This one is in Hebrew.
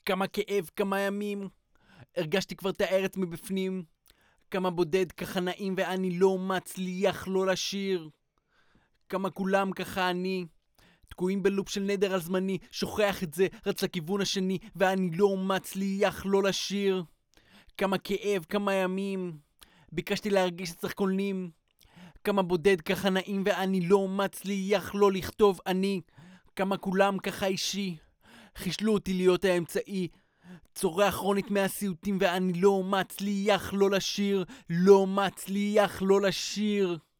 כמה כאב, כמה ימים, הרגשתי כבר את הארץ מבפנים. כמה בודד, ככה נעים, ואני לא מצליח לא לשיר. כמה כולם ככה אני, תקועים בלופ של נדר על זמני, שוכח את זה, רץ לכיוון השני, ואני לא מצליח לא לשיר. כמה כאב, כמה ימים, ביקשתי להרגיש שצריך קולנים. כמה בודד, ככה נעים, ואני לא מצליח לא לכתוב אני. כמה כולם ככה אישי, חישלו אותי להיות האמצעי, צורח כרונית מהסיוטים, ואני לא מצליח לא לשיר, לא מצליח לא לשיר.